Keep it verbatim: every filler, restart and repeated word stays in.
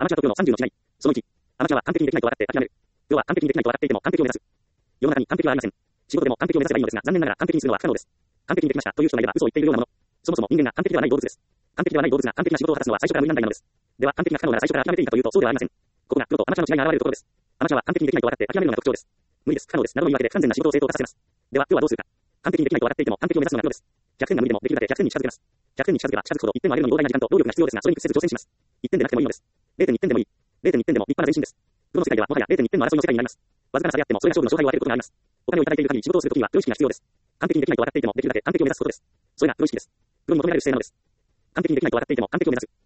アマチュアとプロのさんじゅうの違い。そのいち、アマチュアは完璧にできないと分かって諦める。プロは完璧にできないと分かっていても完璧を目指す。世の中に完璧はありません。仕事でも完璧を目指せばいいのですが、残念ながら完璧にするのは不可能です。完璧にできましたという人がいれば嘘を言っているようなもの。そもそも人間が完璧ではない動物です。完璧ではない動物が完璧な仕事を果たすのは最初から無理難題なのです。では完璧が不可能なら最初から諦めていいかというとそうではありません。ここがプロとアマチュアの違いが現れるところです。アマチュアは完璧にできないと分かって諦めるのが特徴です。無理です、不可能です、などの言い訳で不完全な仕事を正当化させます。では、プロはどうするか。完璧にできないと分かっていても完璧を目指すのがプロです。ひゃくてんが無理でもできるだけひゃくてんに近づけます。ひゃくてんに近づけば近づくほどいってんを上げるのに膨大な時間と労力が必要ですが、それに屈せず挑戦します。いってんでなくてもいいのです。れいてんいち 点でもいい。れいてんいち 点でも立派な前進です。プロの世界ではもはや れいてんいち 点の争いの世界になります。わずかな差であってもそれが勝負の勝敗を分けることがあります。お金をいただいている限り仕事をするときにはプロ意識が必要です。完璧にできないと分かっていてもできるだけ完璧を目指すことです。それがプロ意識です。プロに求められる姿勢なのです。完璧にできないと分かっていても完璧を目指す。